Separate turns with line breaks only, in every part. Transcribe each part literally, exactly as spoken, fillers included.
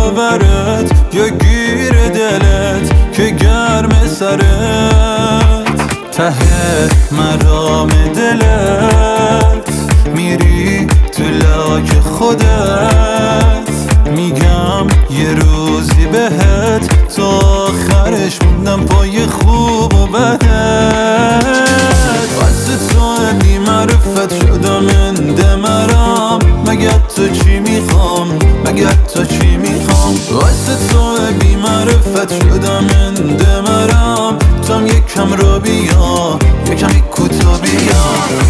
برات یا گیر دلت که گرم سرت ته مرام دلت میری تو لاک خودت میگم یه روزی بهت تا آخرش موندم پای خوب و بدت واسه تو بی معرفت شدم انده مرام مگه تو چی میخوام مگه تو چی میخوام واسه تو بی معرفت شدم انده مرام تام یکم رو بیا یکمی کوتا بیا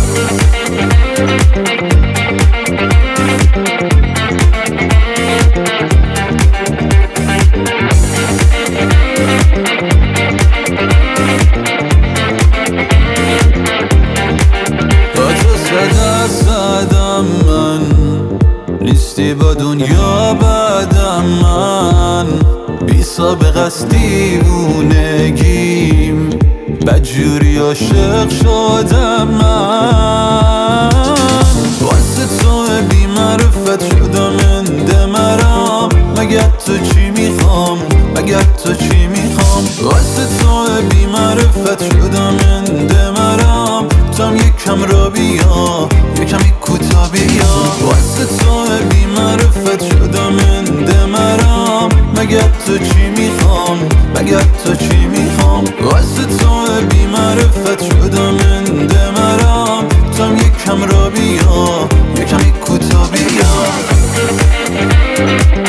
صدم من نیستی با دنیا بعدم من بی سابقه است دیوونگیم بدجوری عاشق شدم من واسه تو بی معرفت شدم انده مرام مگه تو چی میخوام مگه تو چی میخوام واسه تو بی معرفت شدم انده مرام تام یکم رو بیا یکمی کوتا بیا واسه تو بی معرفت شدم انده مرام مگه تو چی میخوام مگه تو چی میخوام واسه تو بی معرفت شدم انده مرام تام یکم رو بیا یکمی کوتا بیا